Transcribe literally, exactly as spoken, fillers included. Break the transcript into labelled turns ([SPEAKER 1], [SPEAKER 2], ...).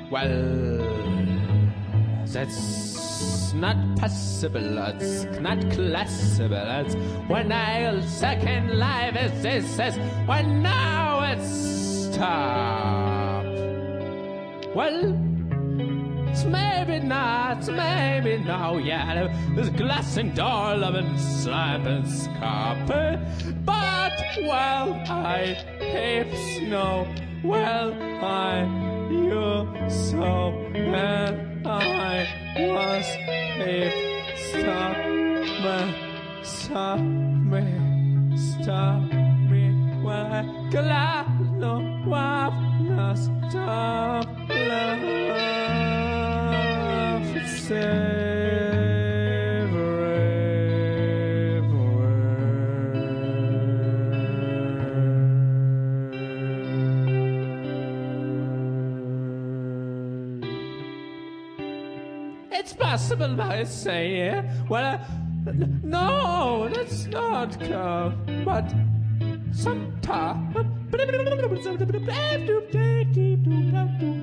[SPEAKER 1] Well, that's not possible, it's not classible, it's when I second life is this is when now it's stop. Well, it's maybe not, maybe no, yeah, there's glass and door loving slap and scarpe, but well, I heaps know, well, I you so and I was if stop me, stop me, stop me, well, I glad no wife, no stop love, save It's possible, I say, well, uh, no, that's not cool, but sometimes.